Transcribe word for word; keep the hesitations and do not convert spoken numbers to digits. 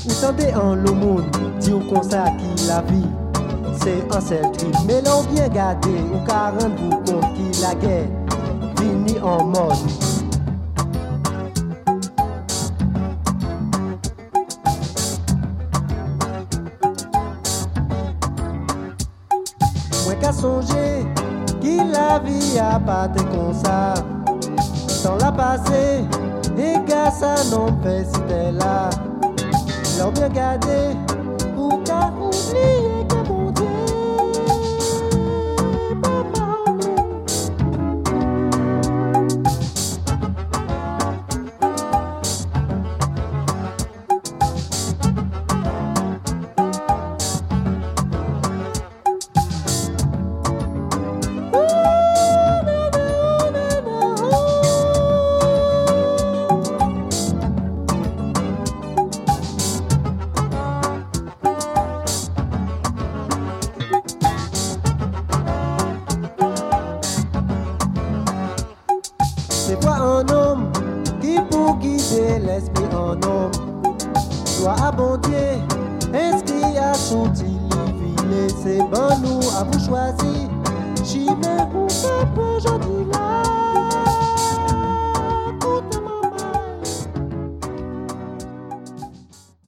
Tendez en le monde, dit au constat qui la vie, c'est un seul trip. Mais l'on bien gardé, ou quarante vous compte qui la guerre, fini en mode. Moi qu'à songer, qui la vie a pas été comme ça. Dans la passée, et gars ça non fait c'était là. L'on bien gardé, ou qu'à oublier que mon Dieu, papa. C'est toi un homme qui pour guider l'esprit en homme doit abonder, inscrit à son divine. C'est bon nous à vous choisir, j'y mets où ça peut aujourd'hui là.